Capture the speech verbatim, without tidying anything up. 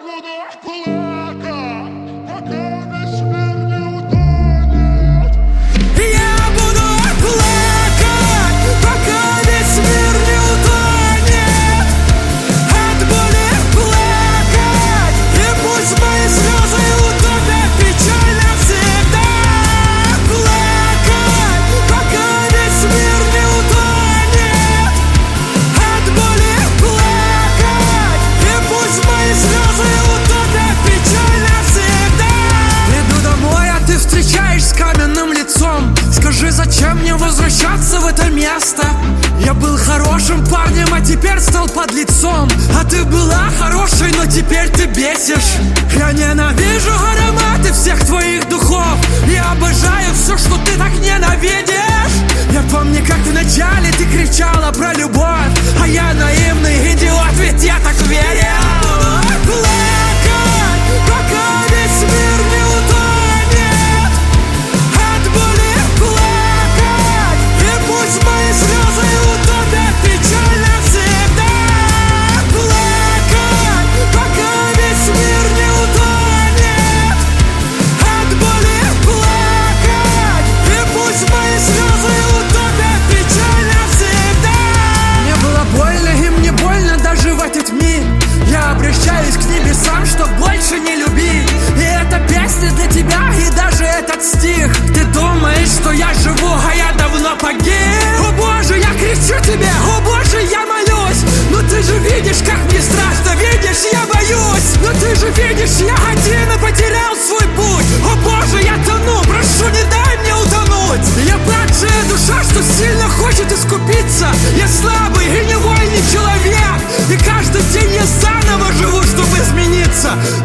буду плакать, пока весь мир не утонет. Я буду плакать, пока весь мир не утонет. От боли плакать, и пусть мои слезы утопят печаль навсегда. Плакать, пока весь мир не утонет. От боли плакать, и пусть мои слезы утопят печаль навсегда. Иду домой, а ты встречаешь с каменным лицом. Скажи, зачем мне возвращаться в это место? Я был хорошим парнем, а теперь стал подлецом. А ты была хорошей, но теперь ты бесишь. Я ненавижу ароматы всех твоих духов. Я обожаю все, что ты так ненавидишь. Я помню, как вначале ты кричала про любовь, а я наивный идиот, ведь я так верил. Плакать, пока весь мир не утонет. От боли плакать, и пусть мои слезы утопят печаль навсегда. Плакать, пока весь мир не утонет. От боли плакать, и пусть мои слезы утопят печаль навсегда. Мне было больно, и мне больно даже в эти дни. Я обращаюсь к небесам, чтоб больше не любить. И эта песня для тебя, и даже этот стих. Ты думаешь, что я живу, а я давно погиб. О Боже, я кричу тебе, о Боже, я молюсь. Но ты же видишь, как мне страшно, видишь, я боюсь. Но ты же видишь, я один и потерял свой путь. О Боже, я тону, прошу, не дай мне утонуть. Я падшая душа, что сильно хочет искупиться. Я слабый и невольный человек, и каждый день я заново живу, чтобы измениться.